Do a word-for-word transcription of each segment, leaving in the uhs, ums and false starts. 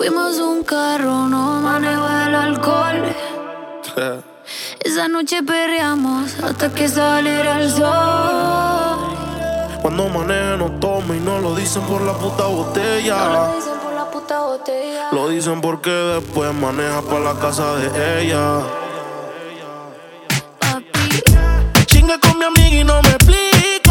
Fuimos un carro, no manejo el alcohol. Esa noche perreamos hasta que saliera el sol. Cuando manejan no toman y no lo dicen por la puta botella. No lo dicen por la puta botella. Lo dicen porque después maneja pa' la casa de ella. Papi, Chingue con mi amiga y no me explico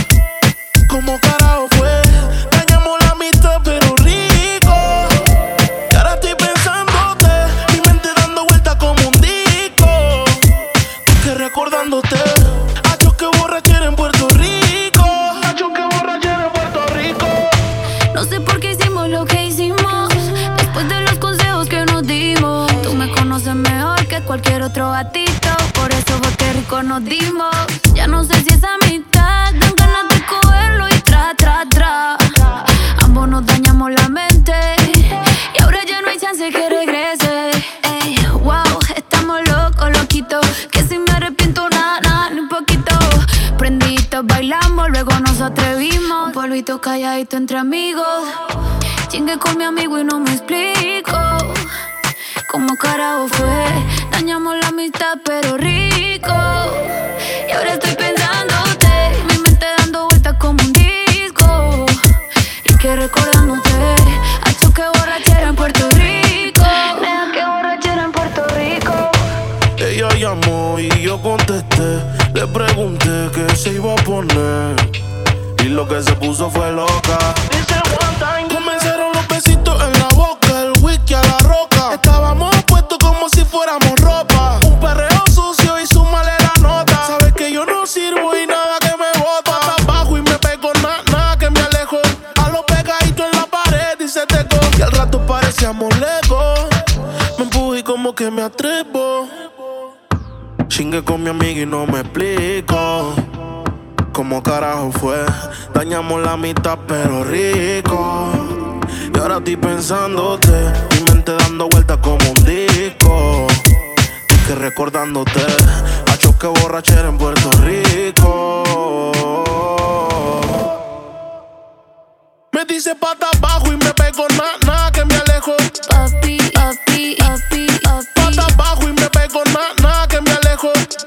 cómo carajo fue. Dañamos la amistad pero rico. Y ahora estoy pensándote, mi mente dando vueltas como un disco. Que recordándote, hacho que borrachera en Puerto Rico. Hacho que borrachera en Puerto Rico. no sé por qué hicimos lo que hicimos. Después de los consejos que nos dimos. Tú me conoces mejor que cualquier otro gatito. Por eso fue que rico nos dimos. Ya no sé si esa amistad dan ganas de cogerlo y tra, tra, tra. Ambos nos dañamos la mente y ahora ya no hay chance que regrese. Ey, wow, estamos locos, loquitos. Que si me arrepiento nada, nada, ni un poquito. Prenditos, bailamos, luego nos atrevimos. Un polvito calladito entre amigos. Chingue con mi amigo y no me explico cómo carajo fue. Dañamos la amistad pero rico. Y ahora estoy pensándote, mi mente dando vueltas como un disco. Y que recordándote, hacho que borrachera en Puerto Rico. Deja que borrachera en Puerto Rico. Ella llamó y yo contesté. Le pregunté qué se iba a poner y lo que se puso fue loca. Comenzaron los besitos en la boca, el whisky a la roca. Estábamos puestos como si fuéramos ropa. Un perreo sucio y súmale la nota. Sabes que yo no sirvo y nada que me bota. Pata abajo y me pego, nada, nada que me alejo. A lo pegadito en la pared y se teco. Y al rato parecíamos lejos. Me empujé como que me atrevo. Chingue con mi amiga y no me explico cómo carajo fue. Dañamos la mitad pero rico. Y ahora estoy pensándote, mi mente dando vueltas como un disco. Y que recordándote, hacho que borrachera en Puerto Rico. Me dice pata abajo y me pego, nada, nada que me alejo. Papi, papi, papi, papi. Pata abajo y me pego, nada, nada que me alejo.